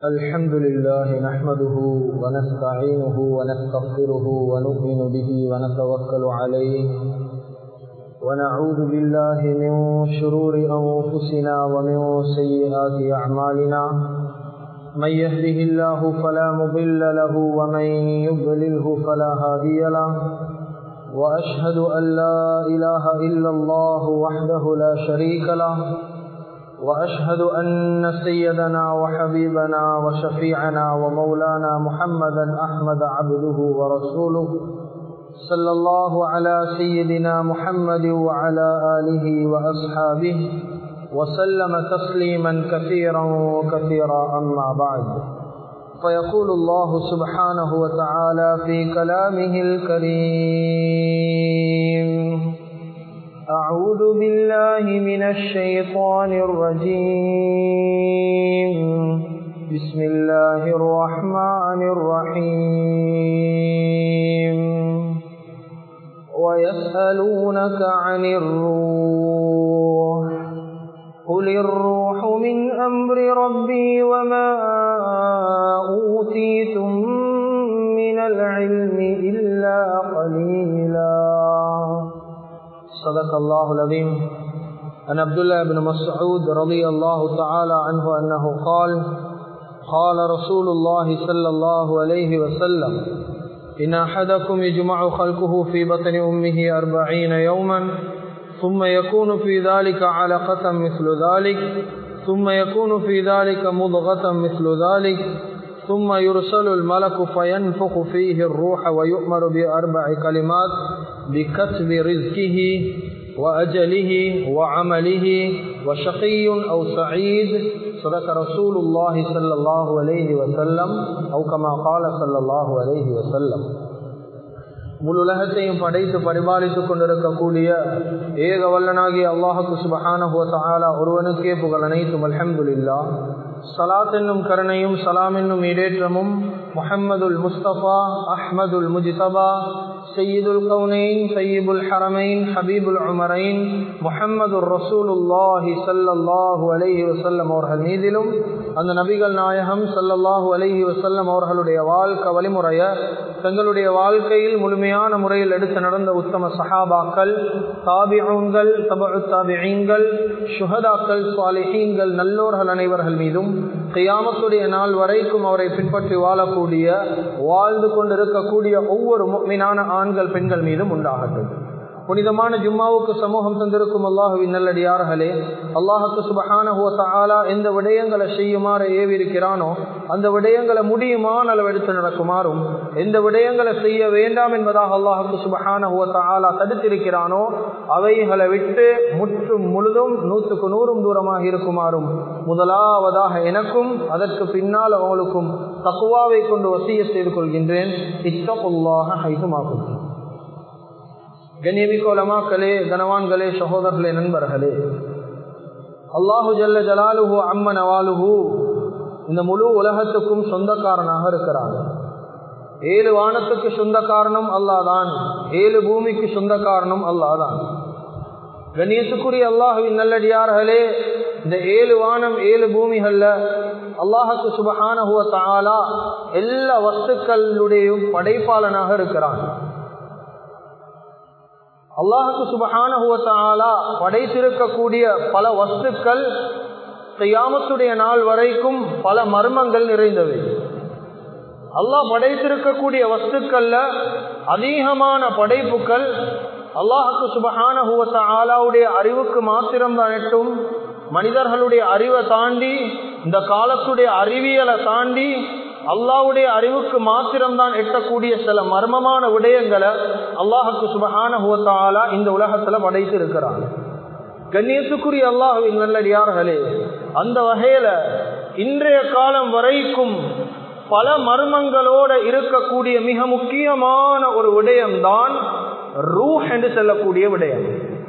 الحمد لله نحمده ونستعينه ونستغفره ونؤمن به ونتوكل عليه ونعوذ بالله من شرور أنفسنا ومن سيئات أعمالنا من يهده الله فلا مضل له ومن يضلله فلا هادي له وأشهد أن لا إله إلا الله وحده لا شريك له وأشهد أن سيدنا وحبيبنا وشفيعنا ومولانا محمدا أحمد عبده ورسوله صلى الله على سيدنا محمد وعلى آله وأصحابه وسلم تسليما كثيرا وكثيرا أما بعد فيقول الله سبحانه وتعالى في كلامه الكريم أعوذ بالله من الشيطان الرجيم بسم الله الرحمن الرحيم ويسألونك عن الروح قل الروح من أمر ربي وما أوتيتم من العلم إلا قليلا صدق الله العظيم. عن عبد الله بن مسعود رضي الله تعالى عنه أنه قال قال رسول الله صلى الله عليه وسلم إن أحدكم يجمع خلقه في بطن أمه 40 يوما ثم يكون في ذلك علقة مثل ذلك ثم يكون في ذلك مضغة مثل ذلك ثم يرسل الملك فينفخ فيه الروح ويؤمر ب4 كلمات بكتب رزقه وأجله وعمله وشقي أو سعيد. صدق رسول الله صلى الله عليه وسلم أو كما قال صلى الله عليه وسلم. முழு உலகத்தையும் படைத்து பரிபாலித்துக் கொண்டிருக்கக்கூடிய ஏக வல்லனாகிய அல்லாஹுக்கு சுப்ஹானஹு வ தஆலா ஒருவனுக்கே புகழ் அனைத்தும். அல்ஹம்துலில்லாஹ். ஸலாத் என்னும் கருணையும் சலாம் என்னும் ஈடேற்றமும் முஹம்மதுல் முஸ்தபா அஹ்மதுல் முஜ்தபா சய்யிதுல் கௌனைன் சய்யிபுல் ஹரமைன் ஹபீபுல் உமரைன் முஹம்மதுர் ரசூலுல்லாஹி ஸல்லல்லாஹு அலைஹி வஸல்லம் அவர்கள் மீதிலும் அந்த நபிகள் நாயகம் ஸல்லல்லாஹு அலைஹி வஸல்லம் அவர்களுடைய வாழ்க்கை வழிமுறையை தங்களுடைய வாழ்க்கையில் முழுமையான முறையில் எடுத்து நடந்த உத்தம சஹாபாக்கள், தாபிஊன்கள், தபஉத் தாபிஈன்கள், ஷுஹதாக்கள், சாலிஹீன்கள், நல்லோர்கள் அனைவர்கள் மீதும் கியாமத்துடைய நாள் வரைக்கும் அவரை பின்பற்றி வாழக்கூடிய வாழ்ந்து கொண்டிருக்கக்கூடிய ஒவ்வொரு முஃமினான ஆண்கள் பெண்கள் மீதும் உண்டாகட்டும். புனிதமான ஜும்மாவுக்கு சமூகம் தந்திருக்கும் அல்லாஹுவின் நல்லடியார்களே, அல்லாஹுக்கு சுப்ஹானஹு வ தஆலா எந்த விடயங்களை செய்யுமாறு ஏவி இருக்கிறானோ அந்த விடயங்களை முடியுமான அளவு எடுத்து நடக்குமாறும், எந்த விடயங்களை செய்ய வேண்டாம் என்பதாக அல்லாஹுக்கு சுப்ஹானஹு வ தஆலா தடுத்திருக்கிறானோ அவைகளை விட்டு முற்றும் முழுதும் 100க்கு 100 தூரமாக இருக்குமாறும் முதலாவதாக எனக்கும் அதற்கு பின்னால் அவங்களுக்கும் தக்வாவை கொண்டு வசியத் செய்து கொள்கின்றேன். இத்தகுல்லாஹ ஹைதுமா குன்தும். கண்ணியமிக்க உலமாக்களே, கனவான்களே, சகோதரர்களே, நண்பர்களே, அல்லாஹு ஜல்ல ஜலாலுஹு அம்ம நவாலுஹு இந்த முழு உலகத்துக்கும் சொந்தக்காரனாக இருக்கிறான். 7 வானத்துக்கு சொந்தக்காரனும் அல்லாஹ் தான், 7 பூமிக்கு சொந்தக்காரனும் அல்லாஹ் தான். கண்ணியத்துக்குரிய அல்லாஹுவின் நல்லடியார்களே, இந்த 7 வானம் 7 பூமிகள்ல அல்லாஹுக்கு சுப்ஹானஹு வ தஆலா எல்லா வஸ்துக்களுடைய படைப்பாளனாக இருக்கிறான். அல்லாஹுக்கு சுப்ஹானஹு வ தஆலா படைத்திருக்கக்கூடிய பல வஸ்துக்கள் கியாமத்துடைய நாள் வரைக்கும் பல மர்மங்கள் நிறைந்தவை. அல்லாஹ் படைத்திருக்கக்கூடிய வஸ்துக்கள்ல அதிகமான படைப்புகள் அல்லாஹுக்கு சுப்ஹானஹு வ தஆலாவுடைய அறிவுக்கு மாத்திரம்தான் எட்டும். மனிதர்களுடைய அறிவை தாண்டி, இந்த காலத்துடைய அறிவியலை தாண்டி அல்லாஹ்வுடைய அறிவுக்கு மாத்திரம்தான் எட்டக்கூடிய சில மர்மமான விடயங்களை அல்லாஹுக்கு சுப்ஹானஹு வ தஆலா இந்த உலகத்துல படைத்து இருக்கிறான். கண்ணியத்துக்குரிய அல்லாஹ்வின் நல்லடியார்களே, அந்த வகையில இன்றைய காலம் வரைக்கும் பல மர்மங்களோட இருக்கக்கூடிய மிக முக்கியமான ஒரு விடயம்தான் ரூஹ் என்று சொல்லக்கூடிய விடயம்.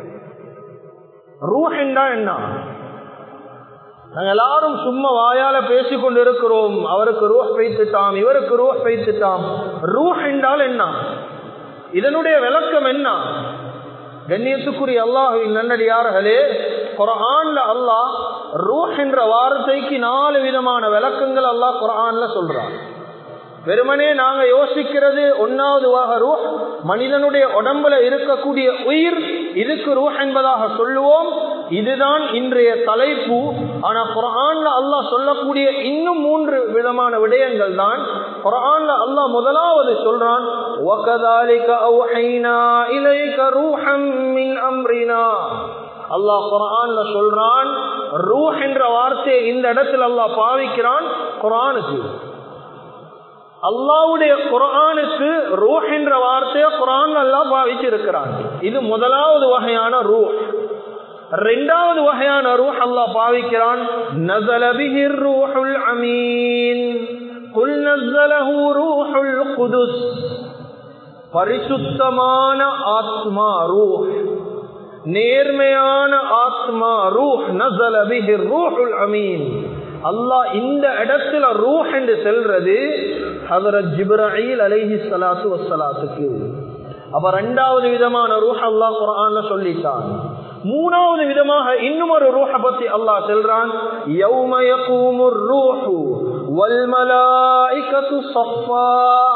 ரூஹ் என்றா என்ன? நாங்கள் எல்லாரும் சும்மா வாயால பேசிக்கொண்டு இருக்கிறோம், அவருக்கு ரூஹ் வைத்துட்டாம், இவருக்கு ரூஹ் வைத்துட்டாம். ரூஹ் என்றால் என்ன? இதனுடைய விளக்கம் என்ன? கண்ணியத்துக்குரிய அல்லாஹ்வின் நல்லடியார்களே, குர்ஆன்ல அல்லாஹ் ரூஹ் என்ற வார்த்தைக்கு 4 விதமான விளக்கங்கள் அல்லாஹ் குர்ஆன்ல சொல்றான். வெறுமனே நாங்க யோசிக்கிறது ஒன்னாவது ரூஹ் மனிதனுடைய உடம்புல இருக்கக்கூடிய உயிர், இதுக்கு ரூஹ் என்பதாக சொல்லுவோம். இதுதான் இன்றைய தலைப்பு. ஆனா குர்ஆன்ல அல்லாஹ் சொல்லக்கூடிய இன்னும் 3 விதமான விடயங்கள் தான். குர்ஆன்ல அல்லாஹ் முதலாவது சொல்றான், வகதாலிக அவ்ஹைனா இலைக ரூஹம் மின் அம்ரினா. அல்லாஹ் குர்ஆன்ல சொல்றான், ரூஹ் என்ற வார்த்தையை இந்த இடத்துல அல்லாஹ் பாவிக்கிறான் குர்ஆனுக்கு. அல்லாஹ்வுடைய குர்ஆனுக்கு ரூஹ் என்ற வார்த்தையை குர்ஆன்ல அல்லாஹ் பாவிச்சிருக்கிறான். இது முதலாவது வகையான ரூஹ். இரண்டாவது வகையான ரூஹ் அல்லாஹ் பாவிக்கிறான், நஸல பிஹிர் ரூஹுல் அமீன் குல் நஸலஹு ரூஹுல் குதுஸ். பரிசுத்தமான ஆத்மா ரூஹ், நேர்மையான ஆத்மா ரூஹ். நஸல பிஹிர் ரூஹுல் அமீன். அல்லாஹ் இந்த இடத்துல ரூஹ் என்று சொல்றது ஹஜ்ரத் ஜிப்ரீல் அலைஹிஸ்ஸலாத்து வஸ்ஸலாத்துக்கு. அப்ப இரண்டாவது விதமான ரூஹ் அல்லாஹ் குர்ஆன்ல சொல்லிட்டான். மூணாவது விதமாக இன்னும் ஒரு ரூஹ பத்தி அல்லாஹ் சொல்றான், யௌம யகூமுர் ரூஹு வல் மலாயிகத்து ஸஃபா.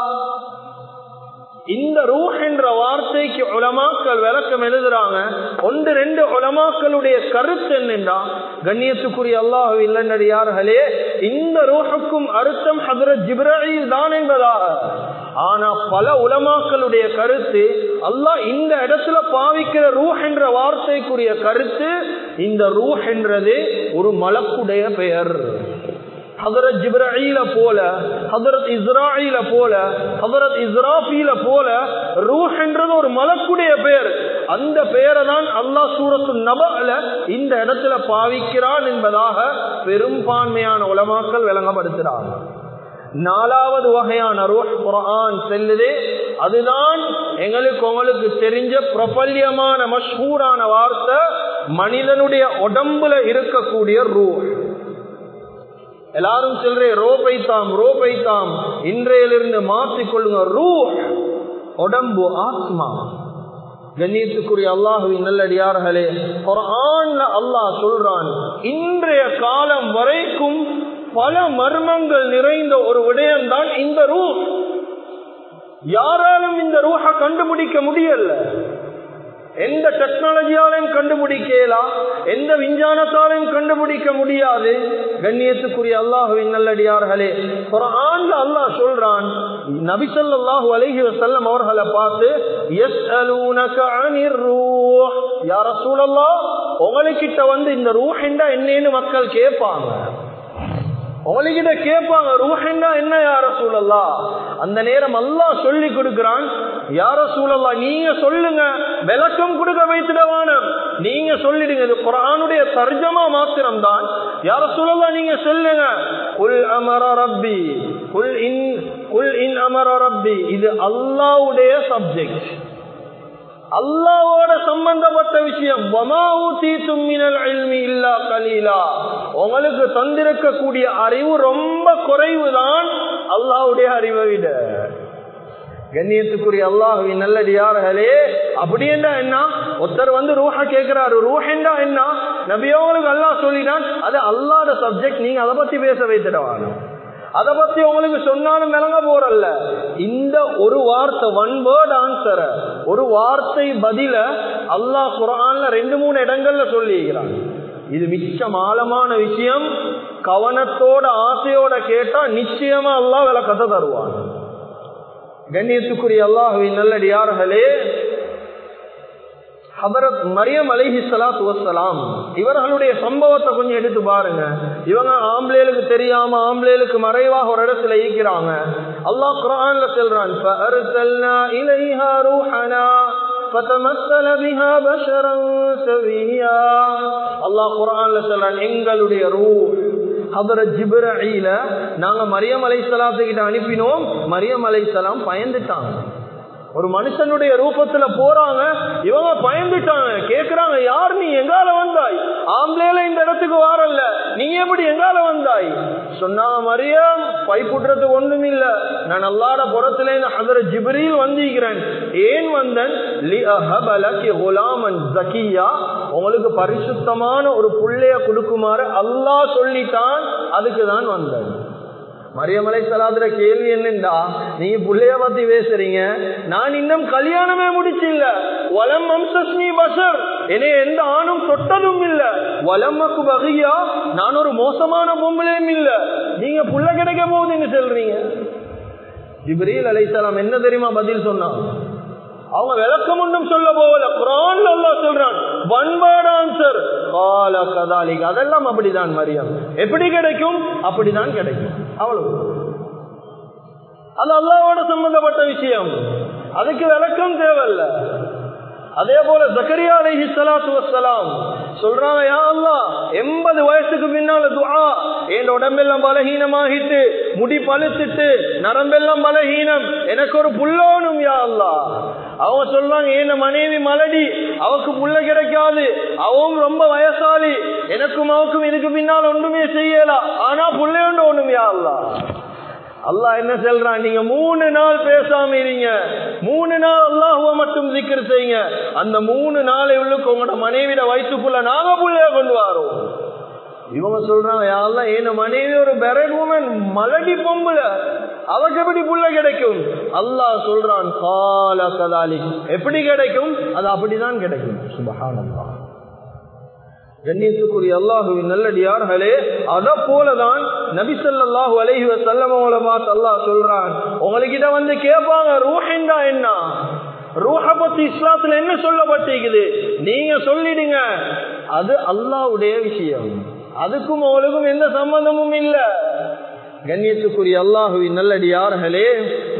இந்த ரூஹ் என்ற வார்த்தைக்கு உலமாக்கள் விளக்கம் எழுதுறாங்க. 1-2 உலமாக்களுடைய கருத்து என்னென்றா, கண்ணியத்துக்குரிய அல்லாஹ்வின் நல்லடியார்களே, இந்த ரூஹுக்கும் அர்த்தம் ஹஜ்ரத் ஜிப்ரீல் தான் என்பதாக. ஆனா பல உலமாக்களுடைய கருத்து, அல்லாஹ் இந்த இடத்துல பாவிக்கிற ரூஹ் என்ற வார்த்தைக்குரிய கருத்து, இந்த ரூஹ் என்றது ஒரு மலக்குடைய பெயர். ஹஜ்ரத் ஜிப்ரீல போல, ஹஜ்ரத் இஸ்ராஈல போல, ஹஜ்ரத் இஸ்ராஃபீல போல ரூஹ் என்றது ஒரு மலக்குடைய பெயர். அந்த பெயரை தான் அல்லாஹ் சூரத்துன் நபஅல இந்த இடத்துல பாவிக்கிறான் என்பதாக பெரும்பான்மையான உலமாக்கள் விளங்கப்படுத்துறாங்க. 4வது வகையான ரூஹ் குர்ஆன் செல்லுது. அதுதான் எங்களுக்கு உங்களுக்கு தெரிஞ்ச பிரபல்யமான மஷ்ஹூரான வார்த்தை, மனிதனுடைய உடம்புல இருக்கக்கூடிய ரூஹ். எல்லாரும் சொல்றே ரோபைத்தாம் இன்றையிலிருந்து மாற்றிக்கொள்ளுங்க. ரூஹ் உடம்பு, ஆத்மா. கண்ணியத்துக்குரிய அல்லாஹ்வின் நல்லடியார்களே, குர்ஆன்ல அல்லாஹ் சொல்றான், இன்றைய காலம் வரைக்கும் பல மர்மங்கள் நிறைந்த ஒரு விடயம்தான் இந்த ரூஹ். யாராலும் இந்த ரூஹ கண்டுபிடிக்க முடியல. எந்த டெக்னாலஜியாலையும் கண்டுபிடிக்கலாம், எந்த விஞ்ஞானத்தாலையும் கண்டுபிடிக்க முடியாது. கண்ணியத்துக்குரிய அல்லாஹ்வின் நல்லடியார்களே, குர்ஆன்ல அல்லாஹ் சொல்றான், நபி ஸல்லல்லாஹு அலைஹி வஸல்லம் அவர்களை பார்த்து, யஸ்அலூனக அனிர் ரூஹ். யா ரசூலல்லாஹ், உங்ககிட்ட வந்து இந்த ரூஹ் என்றா என்னன்னு மக்கள் கேட்பாங்க. உங்ககிட்ட கேட்பாங்க, ரூஹ் என்றா என்ன யா ரசூலல்லாஹ்? அந்த நேரம் அல்லாஹ் சொல்லி கொடுக்கிறான், யா ரசூலல்லாஹ் நீங்க சொல்லுங்க, விளக்கம் கொடுக்க வைத்திடவான, நீங்க சொல்லிடுங்க. இது குர்ஆனுடைய தர்ஜமா மாத்திரம் தான். யா ரசூலல்லாஹ் நீங்க சொல்லுங்க, குல் அமர ரப்பி குல் இன் அமர ரப்பி. இது அல்லாஹ்வுடைய சப்ஜெக்ட், அல்லாஹ்வோட சம்பந்தப்பட்ட விஷயம். வமா ஊதீதும் மினல் இல்மி இல்லா கலீலா. உங்களுக்கு தந்திருக்கக்கூடிய அறிவு ரொம்ப குறைவுதான் அல்லாஹ்வுடைய அறிவை விட. கண்ணியத்துக்குரிய அல்லாஹ்வின் நல்லடியார்களே, அப்படி என்றா என்ன? ஒருத்தர் வந்து ரூஹ கேட்கிறாரு, ரூஹ் என்றா என்ன? நபியோங்களுக்கு அல்லாஹ் சொல்லிட்டான், அது அல்லாஹ்வோட சப்ஜெக்ட், நீங்க அதை பத்தி பேச வைத்திடவான. அதை பத்தி உங்களுக்கு சொன்னாலும் விளங்க போறல்ல. இந்த ஒரு வார்த்தை, 1 வேர்ட் ஆன்சர், ஒரு வார்த்தை பதில அல்லாஹ் குர்ஆன்ல 2-3 இடங்கள்ல சொல்லிக்கிறான். இது மிச்சம் ஆழமான விஷயம். கவனத்தோட ஆசையோட கேட்டா நிச்சயமா அல்லாஹ் விளக்கத்தை தருவான். கண்ணியத்துக்குரிய அல்லாஹ்வின் நல்லடியார்களே, ஹஜ்ரத் மரியம் அலைஹிஸ்ஸலாத்து வஸ்ஸலாம் இவர்களுடைய சம்பவத்தை கொஞ்சம் எடுத்து பாருங்க. இவங்க ஆம்பளைகளுக்கு தெரியாம, ஆம்பளைகளுக்கு மறைவாக ஒரு இடத்துல ஈக்கிறாங்க. அல்லாஹ் குர்ஆன்ல சொல்றான், ஃபஅர்சல்னா இலைஹா ரூஹனா ஃபதமஸ்ஸல பிஹா பஷரன் சவியா. அல்லாஹ் குர்ஆன்ல சொல்றான், எங்களுடைய ரூஹ் ஹஜ்ரத் ஜிப்ரீல நாங்க மரியம் அலைஹிஸ்ஸலாத்து கிட்ட அனுப்பினோம். மரியம் அலைஹிஸ்ஸலாம் பயந்துட்டாங்க. ஒரு மனுஷனுடைய ரூபத்துல போறாங்க, இவங்க பயந்துட்டாங்க, கேக்குறாங்க, யார் நீ, எங்கால வந்தாய்? ஆம்பளையில இந்த இடத்துக்கு வாரல்ல, நீ எப்படி எங்கால வந்தாய்? சொன்னா, மரியம், பைப்புட்டுறதுக்கு ஒண்ணும் இல்ல, நான் அல்லாஹ்வுடைய புறத்திலே ஹஜ்ரத் ஜிப்ரீல் வந்திருக்கிறேன். ஏன் வந்தன்? லிஅஹபலகி குலாமன் ஜக்கியா, உங்களுக்கு பரிசுத்தமான ஒரு புள்ளைய கொடுக்குமாறு அல்லாஹ் சொல்லிட்டான், அதுக்கு தான் வந்தேன். மரியம் அலைஹிஸ்ஸலாத்துல கேள்வி என்னண்டா, நீங்க புள்ளைய பத்தி பேசுறீங்க, நான் இன்னும் கல்யாணமே முடிச்சில்ல. வலம் அம்சஸ்னி பஷர், என்னை எந்த ஆணும் தொட்டதும் இல்ல. வலமக்கு பகியா, நான் ஒரு மோசமான பொம்பளையும் இல்ல, நீங்க புள்ள கிடைக்க போகுதுன்னு சொல்றீங்க. ஜிப்ரீல் அலைஹிஸ்ஸலாம் என்ன தெரியுமா பதில் சொன்னாங்க? அவங்க விளக்கம் ஒன்றும் சொல்ல போகல. குர்ஆன்ல அல்லாஹ் சொல்றான், ஒன் வேர்ட் ஆன்சர், கால கதாலிக, அதெல்லாம் அப்படிதான் மரியம், எப்படி கிடைக்கும் அப்படிதான் கிடைக்கும், அவ்வளவு. அது அல்லாஹ்வோட சம்பந்தப்பட்ட விஷயம், அதுக்கு விளக்கம் தேவையில்ல. அதே போல ஜக்கரியா அலைஹிஸ்ஸலாத்து வஸ்ஸலாம் சொல்றாங்க, யா அல்லாஹ் 80 வயசுக்கு பின்னால துஆ, என் உடம்பெல்லாம் பலஹீனமாகிட்டு, முடி பழுத்துட்டு, நரம்பெல்லாம் பலஹீனம், எனக்கு ஒரு புல்லோனும் யா அல்லாஹ். அவங்க சொல்றாங்க, என் மனைவி மலடி, அவக்கு புள்ள கிடைக்காது, அவவும் ரொம்ப வயசாளி, எனக்கும் அவக்கும் இதுக்கு பின்னால் ஒன்றுமே செய்யலாம், ஆனா புள்ளையோண்டு ஒண்ணும் யா அல்லாஹ். அல்லாஹ் என்ன சொல்றான், நீங்க 3 நாள் பேசாம இருங்க, 3 நாள் அல்லாஹ்வை மட்டும் zikr செய்யுங்க, அந்த 3 நாளை உள்ளுக்கு உங்களோட மனைவியோட வயிற்றுக்குள்ள நாங்க புள்ளைய கொண்டு வரோம். இவங்க சொல்றாங்க, யா அல்லாஹ், என் மனைவி ஒரு பெரட் வுமன், மலடி பொம்புல, அவக்கு எப்படி புள்ள கிடைக்கும்? அல்லாஹ் சொல்றான், கால கதாலிக், எப்படி கிடைக்கும்? அது அப்படிதான் கிடைக்கும். சுப்ஹானல்லாஹ். கண்ணியத்துக்குரிய அல்லாஹுவின் நல்லடியார்களே, அத போலதான் நபி ஸல்லல்லாஹு அலைஹி வஸல்லம் பார்த்து அல்லாஹ் சொல்றான், உங்ககிட்ட வந்து கேட்பாங்க, ரூஹ்னா என்ன, ரூஹ பத்தி இஸ்லாத்துல என்ன சொல்லப்பட்டிருக்குது, நீங்க சொல்லிடுங்க, அது அல்லாஹ்வுடைய விஷயம், அதுக்கும் உங்களுக்கும் எந்த சம்பந்தமும் இல்ல. கண்ணியத்துக்குரிய அல்லாஹுவின் நல்லடியார்களே,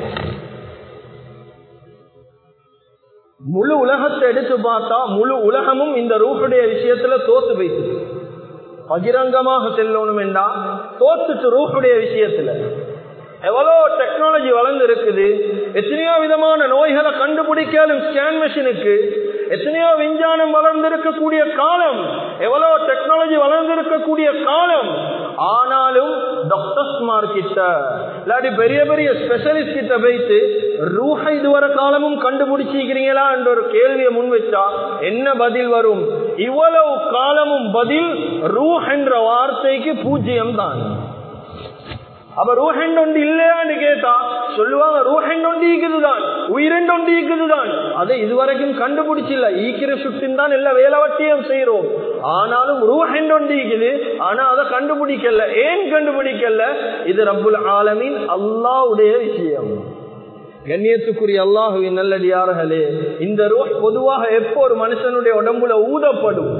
முழு உலகத்தை எடுத்து பார்த்தா முழு உலகமும் இந்த ரூஹுடைய விஷயத்துல தோத்து போயிட்டு, பகிரங்கமாக செல்லணும் என்றா தோத்துட்டு ரூஹுடைய விஷயத்துல. எவ்வளோ டெக்னாலஜி வளர்ந்து இருக்குது, எத்தனையோ விதமான நோய்களை கண்டுபிடிக்காலும் ஸ்கேன் மெஷினுக்கு, எத்தனையோ விஞ்ஞானம் வளர்ந்திருக்கக்கூடிய காலம், எவ்வளோ டெக்னாலஜி வளர்ந்திருக்கக்கூடிய காலம், ஆனாலும் டாக்டர்ஸ்மார் கிட்ட இல்லாட்டி பெரிய பெரிய ஸ்பெஷலிஸ்ட் கிட்ட போயிட்டு ரூஹ இதுவரை காலமும் கண்டுபிடிச்சிக்கிறீங்களா என்ற ஒரு கேள்வியை முன் வச்சா என்ன பதில் வரும்? இவ்வளவு காலமும் பதில் ரூஹ் என்ற வார்த்தைக்கு 0 தான். அப்ப ரூஹன் ஒன்று இல்லையான்னு கேட்டா சொல்லுவாங்க, ரூஹன் ஒன்று ஈக்குதுதான், உயிரெண்டு ஒன்று ஈக்குதுதான், அதை இதுவரைக்கும் கண்டுபிடிச்சில்ல, ஈக்கிற சுட்டின் தான் எல்லா வேலைவட்டியும் செய்யறோம், ஆனாலும் ரூஹன் ஒன்று ஈக்குது, ஆனா அதை கண்டுபிடிக்கல. ஏன் கண்டுபிடிக்கல? இது ரப்புல் ஆலமீன் அல்லாஹ்வுடைய விஷயம். கண்ணியத்துக்குரிய அல்லாஹுவின் நல்லடியார்களே, இந்த ரூஹ் பொதுவாக எப்போ ஒரு மனுஷனுடைய உடம்புல ஊதப்படும்,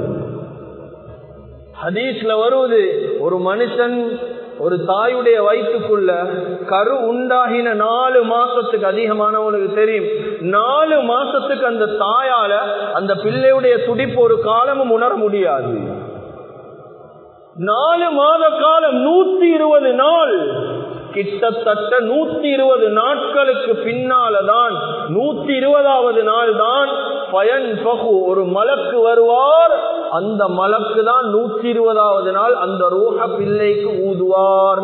ஹதீஸ்ல வருவது, ஒரு மனுஷன் ஒரு தாயுடைய வயிற்றுக்குள்ள கரு உண்டாகின 4 மாசத்துக்கு, அதிகமானவனுக்கு தெரியும், 4 மாசத்துக்கு அந்த தாயால அந்த பிள்ளையுடைய துடிப்பு ஒரு காலமும் உணர முடியாது. 4 மாத காலம், 120 நாள், கிட்டத்தட்ட 120 நாட்களுக்கு பின்னால்தான் 120வது நாள் தான் ஒரு மலக்கு வருவார். அந்த மலக்கு தான் 120வது நாள் அந்த ரூஹ பிள்ளைக்கு ஊதுவார்.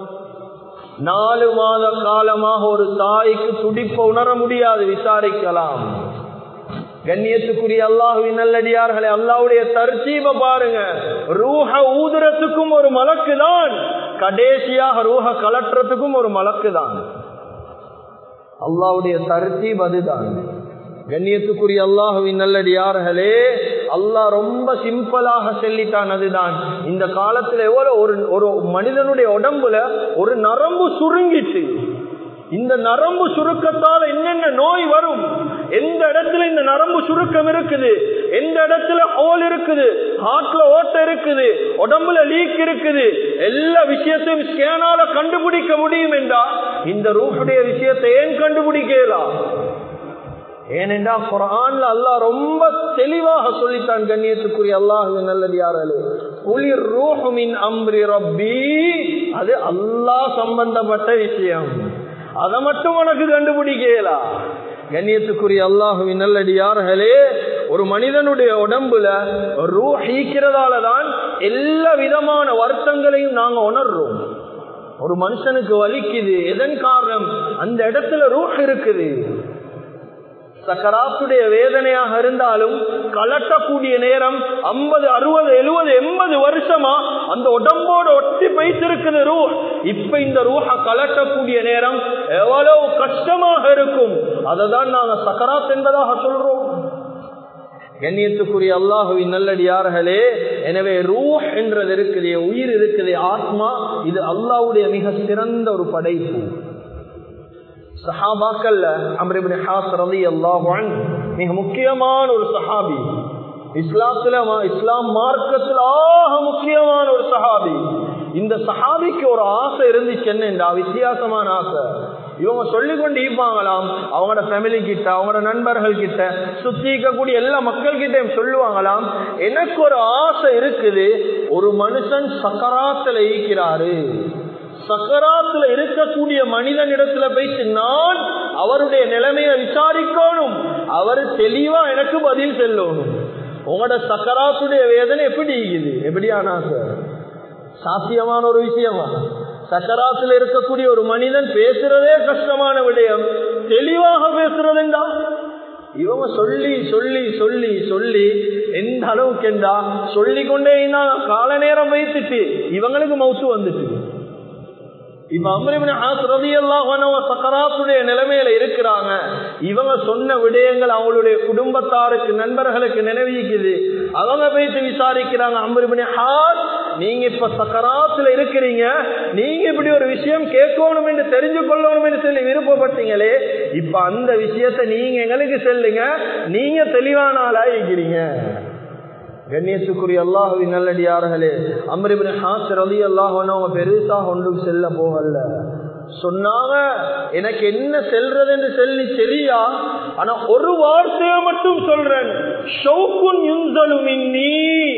4 மாத காலமாக ஒரு தாய்க்கு துடிப்பை உணர முடியாது. விசாரிக்கலாம். கண்ணியத்துக்குரிய அல்லாஹ்வின் நல்லடியார்களே, அல்லாஹ்வுடைய தர்த்தீப பாருங்க. ரூஹ ஊதுறதுக்கும் ஒரு மலக்கு தான், கடைசியாக ரூஹ கலற்றத்துக்கும் ஒரு மலக்கு தான். அல்லாஹ்வுடைய தர்த்தீப் அதுதான். கண்ணியத்துக்குரிய அல்லாஹ்வின் நல்லடியார்களே, அல்லாஹ் ரொம்ப சிம்பிளாக சொல்லிட்டான். அதுதான் இந்த காலத்துல எவ்வளவு ஒரு மனிதனுடைய உடம்புல ஒரு நரம்பு சுருங்கிட்டு, இந்த நரம்பு சுருக்கத்தால் என்னென்ன நோய் வரும், எந்த இடத்துல இந்த நரம்பு சுருக்கம் இருக்குது, எந்த இடத்துல ஹோல் இருக்குது, ஹார்ட்ல ஓட்ட இருக்குது, உடம்புல லீக் இருக்குது, எல்லா விஷயத்தையும் ஸ்கேனால கண்டுபிடிக்க முடியும் என்றா இந்த ரூஹுடைய விஷயத்தை ஏன் கண்டுபிடிக்கலாம்? ஏனென்றா குர்ஆன்ல அல்லாஹ் ரொம்ப தெளிவாக சொல்லிட்டான். கண்ணியத்துக்குரிய அல்லாஹ்வின் நல்லடியார்களே, குலிர் ரூஹு மின் அம்ரி ரப்பி, அது அல்லாஹ் சம்பந்தப்பட்ட விஷயம். அதை மட்டும் உனக்கு கண்டுபிடிக்கலாம். கண்ணியத்துக்குரிய அல்லாஹுவின் நல்லடியார்களே, ஒரு மனிதனுடைய உடம்புல ரூஹ் ஈக்கிறதால தான் எல்லா விதமான வருத்தங்களையும் நாங்க உணர்றோம். ஒரு மனுஷனுக்கு வலிக்குது, எதன் காரணம்? அந்த இடத்துல ரூஹ் இருக்குது. சக்கராத்துடைய வேதனையாக இருந்தாலும் கலட்டக்கூடிய நேரம் 50, 60, 70, 80 வருஷமா அந்த உடம்போடு ஒட்டி வைத்திருக்குது ரூஹ். இப்ப இந்த ரூஹ கலட்டக்கூடிய நேரம் எவ்வளவு கஷ்டமாக இருக்கும். அதை தான் நாங்க சக்கராத் என்பதாக சொல்றோம். கண்ணியத்துக்குரிய அல்லாஹுவின் நல்லடியார்களே, எனவே ரூஹ் என்றது இருக்குது, உயிர் இருக்குது, ஆத்மா. இது அல்லாஹ்வுடைய மிக சிறந்த ஒரு படைப்பு. சஹாபாக்கள்ல அம்ர் இப்னு ஹாஸ் ரலியல்லாஹு அன்ஹு மிக முக்கியமான ஒரு சஹாபி. இஸ்லாம் மார்க்கத்தில் ஆக முக்கியமான ஒரு சஹாபி. இந்த சஹாபிக்கு ஒரு ஆசை இருந்துச்சு. என்னண்டா வித்தியாசமான ஆசை. இவங்க சொல்லிக்கொண்டு இருப்பாங்களாம், அவங்களோட ஃபேமிலி கிட்ட, அவங்களோட நண்பர்கள் கிட்ட, சுத்தி இருக்கக்கூடிய எல்லா மக்கள் கிட்ட சொல்லுவாங்களாம், எனக்கு ஒரு ஆசை இருக்குது, ஒரு மனுஷன் சக்கராத்துல இருக்கிறாரு, சக்கராத்துல இருக்கக்கூடிய மனிதனிடத்துல போயிட்டு நான் அவருடைய நிலைமையை விசாரிக்கணும், அவர் தெளிவா எனக்கு பதில் சொல்லணும். உங்களோட சக்கராத்துடைய வேதனை எப்படி இருக்குது? எப்படியான ஆசை? சாத்தியமான ஒரு விஷயமா? சக்கராத்துல இருக்கக்கூடிய ஒரு மனிதன் பேசுறதே கஷ்டமான விடயம், தெளிவாக பேசுறதுண்டா இவங்க சொல்லி சொல்லி சொல்லி சொல்லி எந்த அளவுக்கு என்றா சொல்லிக்கொண்டே கால நேரம் வைத்துட்டு இவங்களுக்கு மவுத்து வந்துட்டு. இப்ப அம்ர் இப்னு ஹாஸ் ரலியல்லாஹு அன்ஹு சக்கராத்துடைய நிலைமையில இருக்கிறாங்க. இவங்க சொன்ன விடயங்கள் அவங்களுடைய குடும்பத்தாருக்கு, நண்பர்களுக்கு நினைவிக்குது. அவங்க போயிட்டு விசாரிக்கிறாங்க, அம்ர் இப்னு ஹாஸ், நீங்க இப்ப சக்கராத்துல இருக்கிறீங்க, நீங்க இப்படி ஒரு விஷயம் கேட்கணும் என்று தெரிஞ்சு கொள்ளணும் என்று சொல்லி விருப்பப்பட்டீங்களே, இப்ப அந்த விஷயத்தை நீங்க எங்களுக்கு சொல்லுங்க, நீங்க தெளிவான ஆளா இருக்கிறீங்க. கண்ணியத்துக்குரிய அல்லாஹுவின் நல்லடியார்களே, அம்ர் இப்னு ஹாஸ் ரலியல்லாஹு அன்ஹு பெருசாக ஒன்றும் செல்ல போகல. சொன்னாங்க, எனக்கு என்ன செல்றது என்று சொல்லி சரியா, ஆனா ஒரு வார்த்தையை மட்டும் சொல்றேன், ஷௌகுன் யுன்ஸலு மின்னி,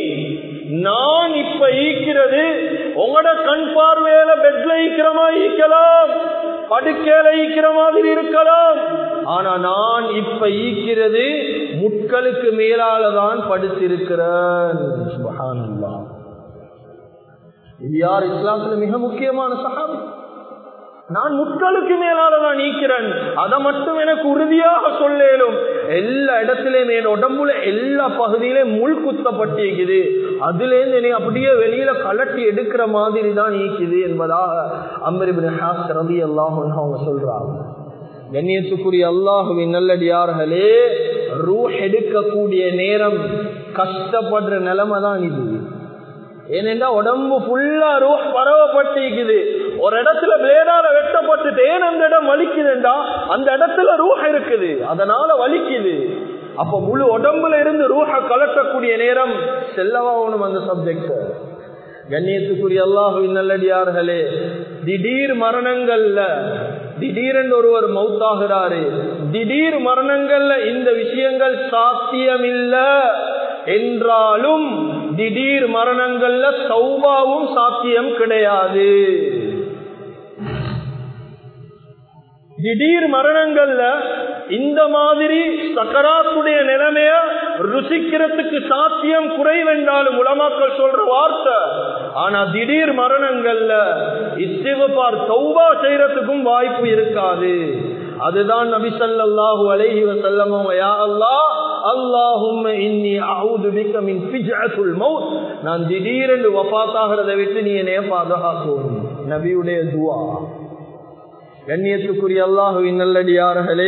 நான் இப்ப ஈக்கிறது உங்களோட கண் பார்வையில பெட்ல ஈக்கிறமா ஈக்கலாம், படுக்கையில ஈக்கிற மாதிரி இருக்கலாம், ஆனா நான் இப்ப ஈக்கிறது முட்களுக்கு மேலாலதான் படுத்திருக்கிறேன். சுப்ஹானல்லாஹ். இது யார்? இஸ்லாத்துல மிக முக்கியமான சஹாபி. நான் முட்களுக்கு மேலாலதான் ஈக்கிறேன், அதை மட்டும் எனக்கு உறுதியாக சொல்லேலும். எல்லா இடத்திலேயும் என் உடம்புல எல்லா பகுதியிலும் முள் குத்தப்பட்டிருக்குது, அதுல இருந்து என்னை அப்படியே வெளியில கலட்டி எடுக்கிற மாதிரி தான் ஈக்குது என்பதாக அம்ர் இப்னு ஹாஸ் ரலியல்லாஹு அன்ஹு அவங்க சொல்றாங்க. கண்ணியத்துக்குரிய அல்லாஹுவின் நல்லடியார்களே, ரூஹ் எடுக்கக்கூடிய நேரம் கஷ்டப்படுற நிலைமை தான் இது. ஏனென்றா உடம்பு ஃபுல்லா ரூஹ் பரவப்பட்டிருக்குது. ஒரு இடத்துல பிளேடால வெட்டப்பட்டுட்டு ஏன் அந்த இடம் வலிக்குதுண்டா அந்த இடத்துல ரூஹ் இருக்குது, அதனால வலிக்குது. அப்ப முழு உடம்புல இருந்து ரூஹ கலட்டக்கூடிய நேரம் செல்லவாகணும் அந்த சப்ஜெக்ட். கண்ணியத்துக்குரிய அல்லாஹுவின் நல்லடியார்களே, திடீர் மரணங்கள்ல திடீரென்று ஒருவர் மௌத்தாகிறாரு, திடீர் மரணங்கள்ல இந்த விஷயங்கள் சாத்தியமில்ல என்றாலும் திடீர் மரணங்கள்ல தௌபாவும் சாத்தியம் கிடையாது. திடீர் மரணங்கள்ல இந்த மாதிரி சக்கராத்துடைய நிலைமைய ருசிக்கிறதுக்கு சாத்தியம் குறைவென்றாலும் உலமாக்கள் சொல்ற வார்த்தை. ஆனா திடீர் மரணங்கள்ல இஸ்திக்ஃபார் தௌபா செய்யறதுக்கும் வாய்ப்பு இருக்காது. அதுதான் நபி ஸல்லல்லாஹு அலைஹி வஸல்லம், யா அல்லாஹ், அல்லாஹும்ம இன்னி அஊது பிக மின் ஃபிஜஅத்துல் மௌத், நான் திடீரென்று வஃபாத் ஆகிறதை விட்டு நீ என்னை பாதுகாக்கணும். நபியுடைய துஆ. கண்ணியத்துக்குரிய அல்லாஹுவின் நல்லடியார்களே,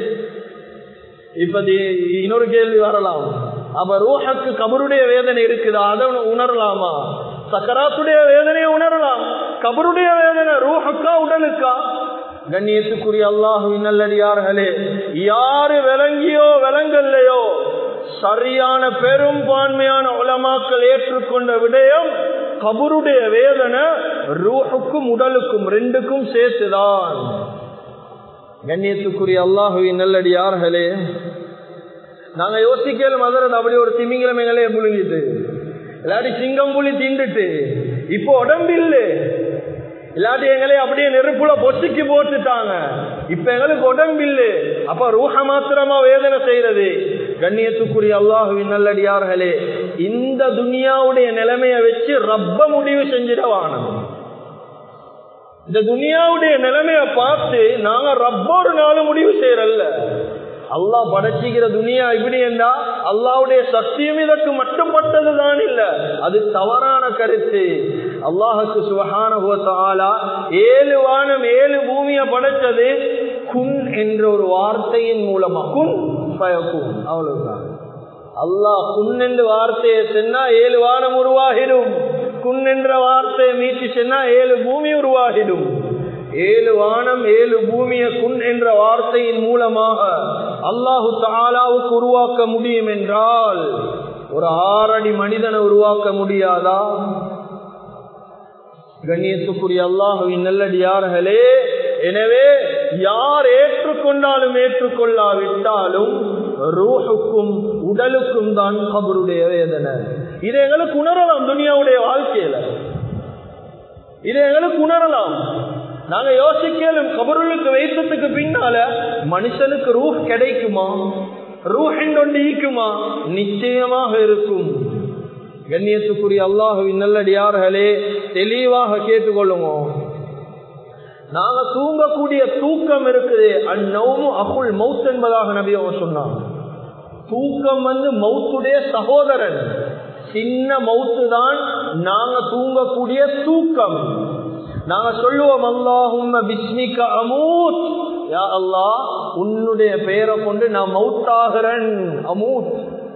இப்ப இன்னொரு கேள்வி வரலாம், அப்ப ரூஹுக்கு கபருடைய வேதனை இருக்குதா, அதை உணரலாமா? சக்கராத்துடைய வேதனையை உணரலாம், கபருடைய வேதனை ரூஹுக்கா உடலுக்கா? கண்ணியத்துக்குரிய அல்லாஹுவின் நல்லடியார்களே, யாரு விளங்கியோ விளங்கல்லையோ, சரியான பெரும்பான்மையான உலமாக்கள் ஏற்றுக்கொண்ட விடயம், கபருடைய வேதனை ரூஹுக்கும் உடலுக்கும் ரெண்டுக்கும் சேர்த்துதான். கண்ணியத்துக்குரிய அல்லாஹுவின் நல்லடியார்களே, நாங்க யோசிக்கலும் அதற்கு அப்படி ஒரு திமிங்கிழமைகளே முழுங்கிட்டு இல்லாட்டி சிங்கம் புலி தீண்டுட்டு இப்போ உடம்பு இல்லை, இல்லாட்டி எங்களை அப்படியே நெருப்புல பொசுக்கி போட்டுட்டாங்க. இப்ப எங்களுக்கு உடம்பில்லை, அப்ப ரூஹ மாத்திரமா வேதனை செய்யறது. கண்ணியத்துக்குரிய அல்லாஹுவின் நல்லடியார்களே, இந்த துனியாவுடைய நிலைமையை வச்சு ரப்ப முடிவு செஞ்சிடவானம். இந்த துனியாவுடைய நிலைமைய பார்த்து நாங்க ரப்ப ஒரு நாள் முடிவு செய்யறல்ல. அல்லாஹ் படைச்சிக்கிற துனியா இப்படி என்றா அல்லாஹ்வுடைய சக்தியும் இதற்கு மட்டுப்பட்டதுதான் இல்ல, அது தவறான கருத்து. அல்லாஹ்வுக்கு சுப்ஹானஹு வ தஆலா 7 வானம் 7 பூமியை படைச்சது குன் என்ற ஒரு வார்த்தையின் மூலமா. குன் ஃபயகுன், அவ்வளவுதான். அல்லாஹ் குன் என்ற வார்த்தையை சொன்னா 7 வானம் உருவாகிடும். குன் என்ற வார்த்தையை மீட்டி சொன்னா 7 பூமி உருவாகிடும். 7 வானம் 7 பூமியை குன் என்ற வார்த்தையின் மூலமாக அல்லாஹு தஆலாவுக்கு உருவாக்க முடியும் என்றால் ஒரு 6 அடி மனிதனை உருவாக்க முடியாதா? கண்ணியத்துக்குரிய அல்லாஹுவின் நல்லடியார்களே, எனவே யார் ஏற்றுக்கொண்டாலும் ஏற்றுக்கொள்ளாவிட்டாலும் ரூஹுக்கும் உடலுக்கும் தான் கபருடைய வேதனை. இதை எங்களுக்கு உணரலாம். துனியாவுடைய வாழ்க்கையில இதை எங்களுக்கு உணரலாம். நாங்க யோசிக்கலும், கபருளுக்கு வைத்ததுக்கு பின்னால மனுஷனுக்கு ரூஹ் கிடைக்குமா, ரூஹ் என்று ஈக்குமா? நிச்சயமாக இருக்கும். கண்ணியத்துக்குரிய அல்லாஹுவின் நல்லடியார்களே, தெளிவாக கேட்டுக்கொள்ளுங்க. நாங்க தூங்கக்கூடிய தூக்கம் இருக்குது, அந்நௌமு அகுல் மௌத் என்பதாக நபி அவங்க சொன்னாங்க. தூக்கம் மௌத்துடைய சகோதரன். சின்ன மௌத்து தான் நாங்க தூங்கக்கூடிய தூக்கம். நாங்க சொல்லுவோம், அல்லாஹும்ம பிஸ்மிக அமூத், யா அல்லாஹ் உன்னுடைய பெயரை கொண்டு நான் மௌத்தாகிறேன். அமூத்.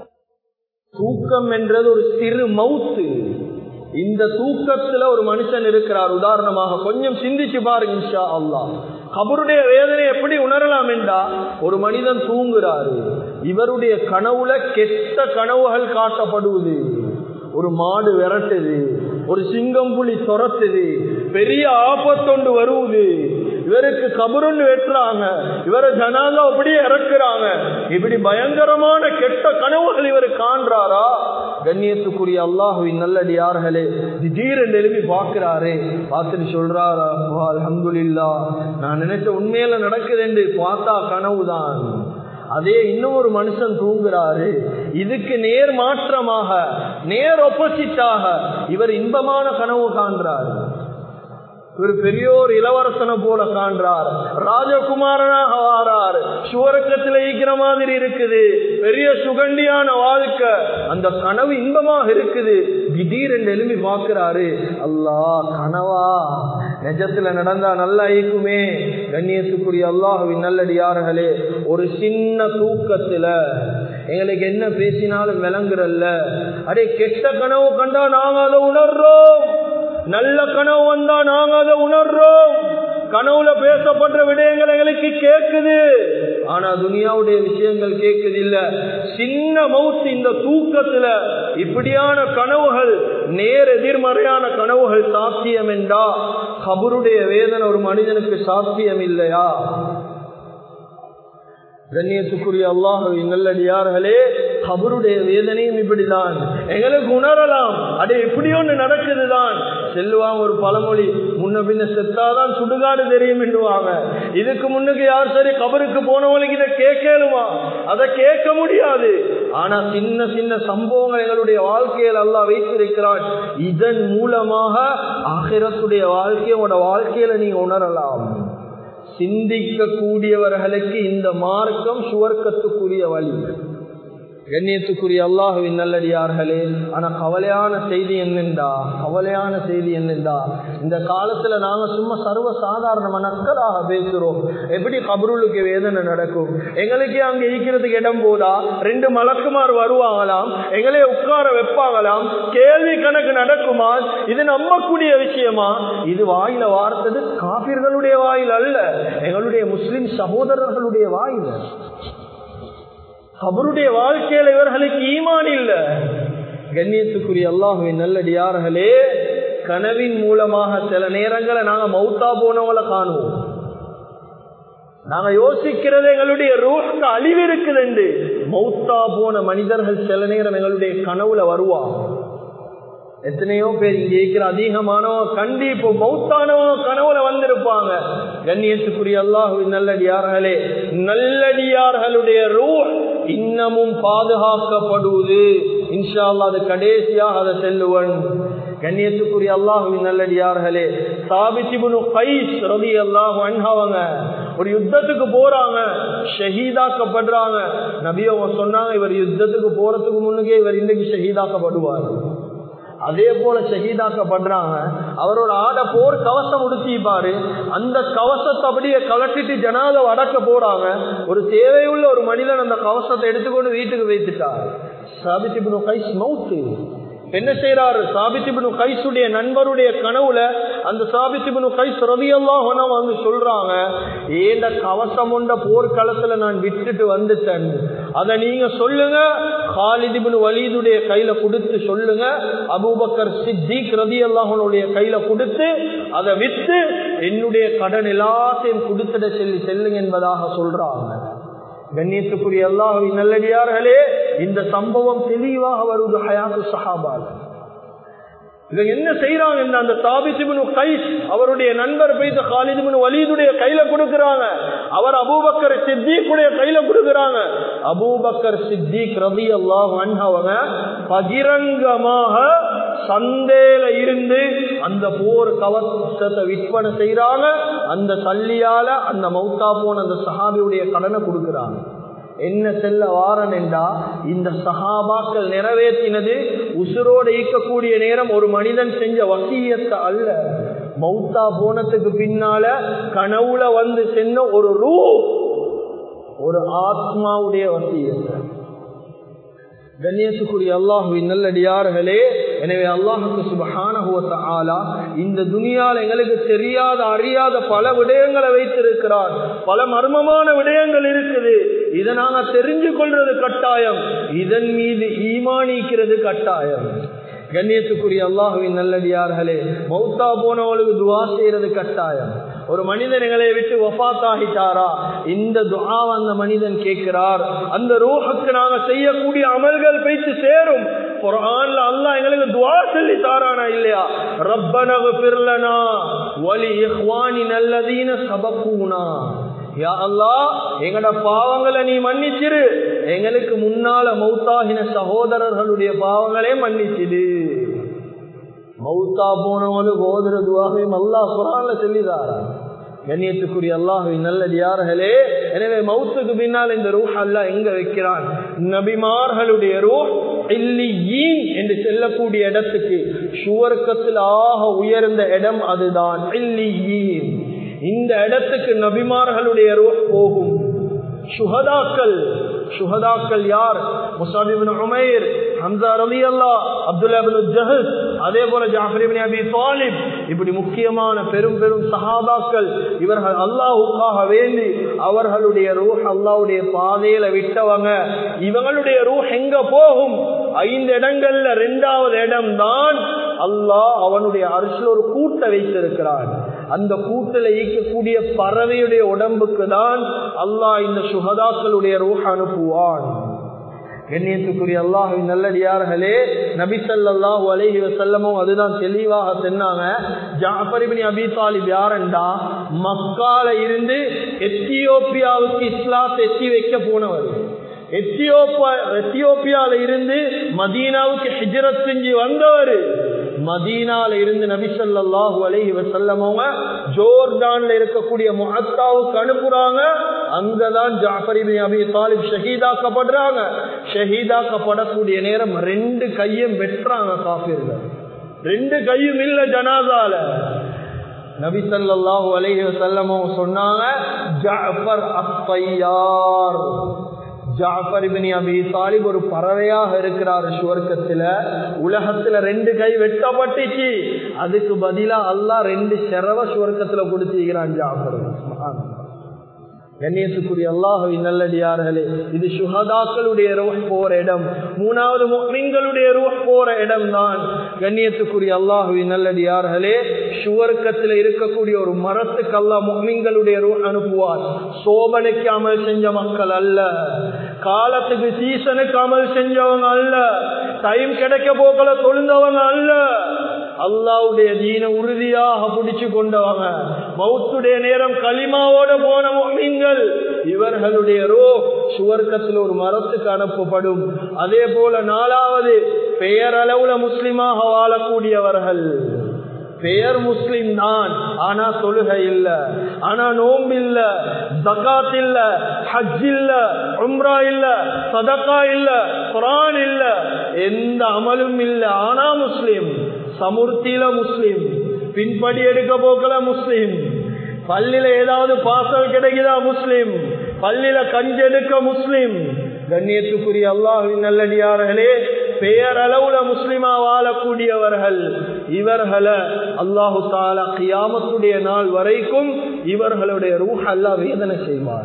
தூக்கம் என்றது ஒரு சிறு மௌத்து. இந்த தூக்கத்துல ஒரு மனுஷன் இருக்கிறார். உதாரணமாக கொஞ்சம் சிந்திச்சு பாருங்க. இன்ஷா அல்லாஹ் கபருடைய வேதனை எப்படி உணரலாம் என்றா, ஒரு மனிதன் தூங்குறாரு, இவருடைய கனவுல கெட்ட கனவுகள் காட்டப்படுவது. ஒரு மாடு விரட்டுது, ஒரு சிங்கம் புலி துரத்துது, பெரிய ஆபத்தொண்டு வருவது, இவருக்கு கபருன்னு வெட்டுறாங்க, இவரை ஜனாதா அப்படியே இறக்குறாங்க. இப்படி பயங்கரமான கெட்ட கனவுகள் இவர் காண்றாரா? கண்ணியத்துக்குரிய அல்லாஹுவின் நல்லடியார்களே, திடீரென்று எழுப்பி பார்க்கிறாரு. பார்த்துட்டு சொல்றாரா, அல்ஹம்துலில்லாஹ், நான் நினைச்ச உண்மையில நடக்குது என்று பார்த்தா கனவுதான். அதே இன்னும் ஒரு மனுஷன் தூங்குறாரு, இதுக்கு நேர் மாற்றமாக, நேர் ஆப்போசிட்டாக இவர் இன்பமான கனவு காண்றார். ஒரு பெரியோர் இளவரசனை போல காண்றார், ராஜகுமாரனாக வாரார், சுவர்க்கத்தில் ஈக்கிற மாதிரி இருக்குது, பெரிய சுகண்டியான வாழ்க்கை, அந்த கனவு இன்பமாக இருக்குது. திடீரென்று எழுப்பி பார்க்கிறாரு, அல்லாஹ் கனவா, நிஜத்துல நடந்தா நல்லா ஈக்குமே. கண்ணியத்துக்குரிய அல்லாஹுவின் நல்லடியார்களே, ஒரு சின்ன தூக்கத்துல எங்களுக்கு என்ன பேசினாலும் விளங்குறல்ல. அடே, கெட்ட கனவு கண்டா நாங்க அதை உணர்றோம், நல்ல கனவு வந்தா நாங்க அதை உணர்றோம். கனவுல பேசப்பட்ட விடயங்கள் எங்களுக்கு கேட்குது, ஆனா துனியாவுடைய விஷயங்கள் கேட்குது இல்ல. சின்ன மவுத் இந்த தூக்கத்துல இப்படியான கனவுகள், நேர் எதிர்மறையான கனவுகள் சாத்தியம் என்றா கபருடைய வேதனை ஒரு மனிதனுக்கு சாத்தியம் இல்லையா? கண்ணியத்துக்குரிய அல்லாஹ்வின் நல்லடியார்களே, கபருடைய வேதனையும் இப்படிதான் எங்களுக்கு உணரலாம். அடே, இப்படி ஒண்ணு நடக்குதுதான். செல்லுவாங்க ஒரு பழமொழி, முன்ன பின்ன செத்தாதான் சுடுகாடு தெரியும் என்றுவாங்க. இதுக்கு முன்னுக்கு யார் சரி கபருக்கு போனவங்களுக்கு இதை கேட்கலுமா? அதை கேட்க முடியாது. ஆனா சின்ன சின்ன சம்பவங்கள் எங்களுடைய வாழ்க்கையில் அல்லாஹ் வைத்திருக்கிறான். இதன் மூலமாக ஆகிரத்துடைய வாழ்க்கையோட வாழ்க்கையில நீங்க உணரலாம். சிந்திக்க கூடியவர்களுக்கு இந்த மார்க்கம் சுவர்க்கத்துக்குரிய வழி. கண்ணியத்துக்குரிய அல்லாஹுவின் நல்லடியார்களே, ஆனா கவலையான செய்தி என்னென்றா இந்த காலத்துல நாங்க சும்மா சர்வ சாதாரண மக்களாக பேசுறோம். எப்படி கபருளுக்கு வேதனை நடக்கும்? எங்களுக்கே அங்க ஈக்கிறதுக்கு இடம் போதா 2 மலக்குமார் வருவாங்களாம், எங்களே உட்கார வைப்பாங்களாம், கேள்வி கணக்கு நடக்குமா? இது நம்பக்கூடிய விஷயமா? இது வாயில வார்த்தது காபிர்களுடைய வாயில் அல்ல, எங்களுடைய முஸ்லிம் சகோதரர்களுடைய வாயில. கபருடைய வாழ்க்கையில இவர்களுக்கு ஈமான் இல்ல. கண்ணியத்துக்குரிய அல்லாஹ்வின் நல்லடியார்களே, கனவின் மூலமாக சில நேரங்களை நாங்க மௌத்தா போனவங்களை காணுவோம். நாங்க யோசிக்கிறது எங்களுடைய ரூஹ்க்கு அழிவு இருக்குது என்று. மௌத்தா போன மனிதர்கள் சில நேரம் எங்களுடைய கனவுல வருவாங்க. எத்தனையோ பேர் இங்க இருக்கிற அதிகமானவங்க கண்டிப்பா மௌத்தானவங்க கனவுல வந்திருப்பாங்க. கண்ணியத்துக்குரிய அல்லாஹ்வின் நல்லடியார்களே, நல்லடியார்களுடைய ரூஹ் இன்னமும் பாதுகாக்கப்படுவது. இன்ஷா அல்லாஹ் அது கடைசியாக அதை செல்லுவன். கண்ணியத்துக்குரிய அல்லாஹ்வின் நல்லடியார்களே, சாபித் இப்னு கைஸ் ரலியல்லாஹு அன்ஹு அவங்க ஒரு யுத்தத்துக்கு போறாங்க, ஷஹீதாக்கப்படுறாங்க. நபி அவங்க சொன்னாங்க, இவர் யுத்தத்துக்கு போறதுக்கு முன்னுக்கே இவர் இன்னைக்கு ஷஹீதாக்கப்படுவார். அதே போல ஷஹீதாக்கப்படுறாங்க. அவரோட போர் கவசம் உடுத்திப்பாரு, அந்த கவசத்தை அப்படியே கலட்டிட்டு ஜனாத அடக்க போறாங்க. ஒரு தேவையுள்ள ஒரு மனிதன் அந்த கவசத்தை எடுத்துக்கொண்டு வீட்டுக்கு வைத்துட்டார். சாபித் இப்னு கைஸ் மௌத்து. என்ன செய்யறாரு? சாபித் இப்னு கைஸுடைய நண்பருடைய கனவுல அந்த சாபித் இப்னு கைஸ் ரலியல்லாஹு அன்ஹு வந்து சொல்றாங்க, ஏண்ட கவசம் உண்ட போர்க்களத்துல நான் விட்டுட்டு வந்துட்டேன், அதை நீங்க சொல்லுங்க, காலித் இப்னு வலீதுடைய கையில கொடுத்து சொல்லுங்க, அபூபக்கர் சித்திக் ரலியல்லாஹு அன்ஹுடைய கையில கொடுத்து அதை வித்து என்னுடைய கடன் எல்லாத்தையும் கொடுத்துட சொல்லி செல்லுங்க என்பதாக சொல்றாங்க. கண்ணியத்துக்குரிய அல்லாஹ்வின் நல்லடியார்களே, இந்த சம்பவம் தெளிவாக வருது ஹயாத்து ஸஹாபா. இவங்க என்ன செய்யறாங்க? அந்த சாபித் இப்னு கைஸ் அவருடைய நண்பர் போயிட்டு காலித் இப்னு வலீதுடைய கையில கொடுக்கறாங்க. அவர் அபூபக்கர் சித்திக்குடைய கையில கொடுக்கறாங்க. அபூபக்கர் சித்திக் ரலியல்லாஹு அன்ஹு அவங்க பகிரங்கமாக சந்தையில இருந்து அந்த போர் கவசத்தை விற்பனை செய்யறாங்க. அந்த சல்லியால அந்த மௌத்தா போன அந்த சஹாபியுடைய கடனை கொடுக்கறாங்க. என்ன செல்ல வாரன் என்றா, இந்த சஹாபாக்கள் நிறைவேற்றினது உசுரோடு ஈக்கக்கூடிய நேரம் ஒரு மனிதன் செஞ்ச வசியத்தை அல்ல, மௌத்தா போனதுக்கு பின்னால கனவுல வந்து சென்ன ஒரு ரூஹ், ஒரு ஆத்மாவுடைய வசியத்தை. கண்ணியத்துக்குரிய அல்லாஹ்வின் நல்லடியார்களே, எனவே அல்லாஹ்வுக்கு சுப்ஹானஹு வ தஆலா இந்த துனியால எங்களுக்கு தெரியாத அறியாத பல விடயங்களை வைத்திருக்கிறார். பல மர்மமான விடயங்கள் இருக்குது. இதை நாங்க தெரிஞ்சு கொள்றது கட்டாயம், இதன் மீது ஈமானிக்கிறது கட்டாயம். கண்ணியத்துக்குரிய அல்லாஹ்வின் நல்லடியார்களே, மௌத்தா போனவளுக்கு துஆ செய்யறது கட்டாயம். ஒரு மனிதன் எங்களை விட்டு வஃபாத் ஆகிட்டாரா, இந்த துஆவை அந்த மனிதன் கேட்கிறார். அந்த ரூஹுக்கு நாங்க செய்யக்கூடிய அமல்கள் போய்த்து சேரும். குர்ஆன்ல அல்லாஹ் எங்களுக்கு துஆ சொல்லி தாரானா இல்லையா? ரப்பனா ஃபிர் லனா வ லி இக்வானினா அல்லதீன சபகூனா. யா அல்லாஹ், எங்கட பாவங்களை நீ மன்னிச்சிரு, எங்களுக்கு முன்னால மௌத்தாகின சகோதரர்களுடைய பாவங்களே மன்னிச்சிடு. மௌத்தா போனவனுக்கு ஓதுற துஆவையும் அல்லாஹ் குர்ஆன்ல சொல்லிதாரா. கண்ணியத்துக்குரிய அல்லாஹ்வின் நல்லடியார்களே, எனவே மௌத்துக்கு பின்னால் இந்த ரூஹ் அல்லாஹ் எங்க வைக்கிறான்? நபிமார்களுடைய ரூஹ் இல்லியீன் என்று சொல்லக்கூடிய இடத்துக்கு, சுவர்க்கத்தில் ஆக உயர்ந்த இடம் அதுதான் இல்லியீன். இந்த இடத்துக்கு நபிமார்களுடைய ரூஹ் போகும். சுஹதாக்கள் யார்? முஸஅப் இப்னு உமைர், ஹம்ஸா ரலியல்லாஹு, அப்துல்லாஹ் இப்னு ஜஹஷ், அதே போல ஜாஃபர் இப்னு அபி தாலிப், இப்படி முக்கியமான பெரும் பெரும் சஹாபாக்கள். இவர்கள் அல்லாஹ்வுக்காக வேண்டி அவர்களுடைய ரூஹ் அல்லாஹ்வுடைய பாதையில விட்டவங்க. இவங்களுடைய ரூஹ் எங்க போகும்? 5 இடங்கள்ல 2வது இடம் தான் அல்லாஹ் அவனுடைய அர்ஷ்ல ஒரு கூட்டை வைத்திருக்கிறான். அந்த கூட்டில் ஈக்கக்கூடிய பறவையுடைய உடம்புக்கு தான் அல்லாஹ் இந்த சுஹதாக்களுடைய ரூஹ் அனுப்புவான். கண்ணியத்துக்குரிய அல்லாஹ்வின் நல்லடியார்களே, நபி ஸல்லல்லாஹு அலைஹி வஸல்லமும் அதுதான் தெளிவாக சொன்னாங்க. ஜாஃபர் இப்னு அபி தாலிப் யாரண்டா, மக்கால இருந்து எத்தியோப்பியாவுக்கு இஸ்லாத்தை எத்தி வைக்க போனவர். எத்தியோப்பியால இருந்து மதீனாவுக்கு ஹிஜ்ரத் செஞ்சு வந்தவர். மதீனால இருந்து நபி ஸல்லல்லாஹு அலைஹி வஸல்லம் ஜோர்டான்ல இருக்கக்கூடிய முஅத்தாவுக்கு அனுப்புறாங்க. அங்கதான் ஜாஃபர் இப்னு அபி தாலிப் ஷஹீதாக்கப்படுறாங்க. ஷஹீதாக்கப்படக்கூடிய நேரம் 2 கையும் வெட்டுறாங்க காஃபிர்கள். 2 கையும் இல்ல ஜனாசால. நபி ஸல்லல்லாஹு அலைஹி வஸல்லம் சொன்னாங்க, ஜாஃபர் அத்-தய்யார், ஜாஃபர் இப்னு அபி தாலிப் ஒரு பறவையாக இருக்கிறார் சுவர்க்கத்துல. உலகத்துல 2 கை வெட்டப்பட்டுச்சு, அதுக்கு பதிலா அல்லாஹ் 2 செரவ சுவர்க்கத்துல கொடுத்திருக்கிறான் ஜாஃபர். கண்ணியத்துக்குரிய அல்லாஹ்வின் நல்லடியார்களே, இது சுஹதாக்களுடைய ரூஹ் போற இடம். 3வது முஃமின்களுடைய ரூஹ் போற இடம் தான். கண்ணியத்துக்குரிய அல்லாஹ்வின் நல்லடியார்களே, சுவர்க்கத்தில் இருக்கக்கூடிய ஒரு மரத்துக்கு அல்லாஹ் முஃமின்களுடைய ரூஹ் அனுப்புவார். சோபனைக்கு அமல் செஞ்ச மக்கள் அல்ல, காலத்துக்கு சீசனுக்கு அமல் செஞ்சவங்க அல்ல, டைம் கிடைக்க போக்கல தொழுந்தவங்க அல்ல, அல்லாஹ்வுடைய தீனை உறுதியாக பிடிச்சு கொண்டவங்க, மௌத்துடைய நேரம் கலிமாவோட போன முஃமின்கள். இவர்களுடைய ரூஹ் சுவர்க்கத்தில் ஒரு மரத்துக்கு அனுப்பப்படும். அதே போல 4வது பெயரளவுல முஸ்லிமாக வாழக்கூடியவர்கள். பெயர் முஸ்லிம் தான், ஆனா தொழுகை இல்ல, ஆனா நோம்பு இல்ல, ஜகாத் இல்ல, ஹஜ் இல்ல, உம்ரா இல்ல, சதகா இல்ல, குர்ஆன் இல்ல, எந்த அமலும் இல்ல, ஆனா முஸ்லிம். சமுர்த்தியில முஸ்லிம், பின்படி எடுக்க போக்கல முஸ்லிம், பள்ளியில ஏதாவது பாசல் கிடைக்குதா முஸ்லிம், பள்ளியில கஞ்செடுக்க முஸ்லிம். கண்ணியத்துக்குரிய அல்லாஹ்வின் நல்லடியார்களே, பெயரளவுல முஸ்லிமா வாழக்கூடியவர்கள். இவர்களை அல்லாஹு தஆலா கியாமத்துடைய நாள் வரைக்கும் இவர்களுடைய ரூஹ் அல்லாஹ் வேதனை செய்வார்.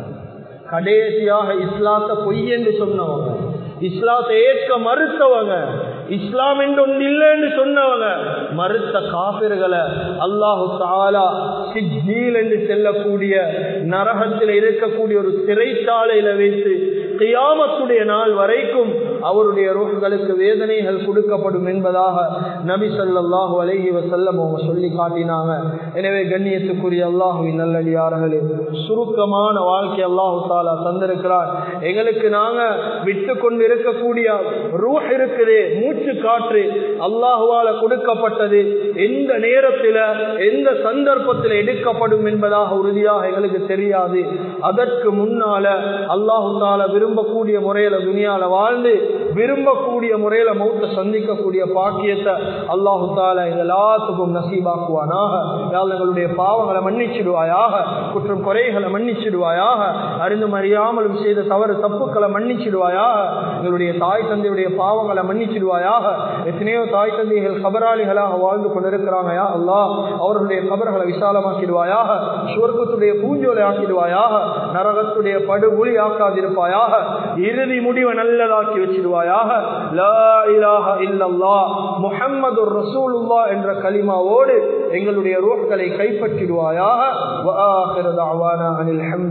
கடைசியாக இஸ்லாத்தை பொய் என்று சொன்னவங்க, இஸ்லாத்தை ஏற்க மறுத்தவங்க, இஸ்லாம் என்று ஒன்று இல்லை என்று சொன்னவங்க, மறுத்த காபிர்களை அல்லாஹு தஆலா சிஜ்ஜீல் என்று செல்லக்கூடிய நரகத்தில் இருக்கக்கூடிய ஒரு சிறைச்சாலையில வைத்து கியாமத்துடைய நாள் வரைக்கும் அவருடைய ரூஹ்களுக்கு வேதனைகள் கொடுக்கப்படும் என்பதாக நபி ஸல்லல்லாஹு அலைஹி வஸல்லம் அவங்க சொல்லி காட்டினாங்க. எனவே கண்ணியத்துக்குரிய அல்லாஹ்வின் நல்லடியார்களே, சுருக்கமான வாழ்க்கை அல்லாஹு தஆலா தந்திருக்கிறார் எங்களுக்கு. நாங்க விட்டு கொண்டு இருக்கக்கூடிய ரூஹ் இருக்குதே, மூச்சு காற்று அல்லாஹுவால கொடுக்கப்பட்டது. எந்த நேரத்தில் எந்த சந்தர்ப்பத்தில் எடுக்கப்படும் என்பதாக உறுதியாக எங்களுக்கு தெரியாது. அதற்கு முன்னால அல்லாஹு தஆலா விரும்பக்கூடிய முறையில துனியால வாழ்ந்து விரும்பக்கூடிய முறையில மௌத்த சந்திக்கக்கூடிய பாக்கியத்தை அல்லாஹு தஆலா எல்லாத்துக்கும் நசீபாக்குவானாக. எங்களுடைய பாவங்களை மன்னிச்சிடுவாயாக, குற்றம் குறைகளை மன்னிச்சிடுவாயாக, அறிந்தும் அறியாமலும் செய்த தவறு தப்புக்களை மன்னிச்சிடுவாயாக, எங்களுடைய தாய் தந்தையுடைய பாவங்களை மன்னிச்சிடுவாயாக. எத்தனையோ தாய் தந்தைகள் கபராளிகளாக வாழ்ந்து கொண்டிருக்கிறாங்க, யா அல்லாஹ் அவர்களுடைய கபர்களை விசாலமாக்கிடுவாயாக, சுவர்க்கத்துடைய பூஞ்சோலை ஆக்கிடுவாயாக, நரகத்துடைய படுகொலி ஆக்காதிருப்பாயாக, இறுதி முடிவை நல்லதாக்கி வச்சிடுவாயாக. லா இலாஹா இல்லல்லாஹ் முஹம்மதுர் ரசூலுல்லாஹ் என்ற கலிமாவோடு எங்களுடைய ரூஹ்களை கைப்பற்றிடுவாயாக. வ ஆகிரு தஅவானா அனில்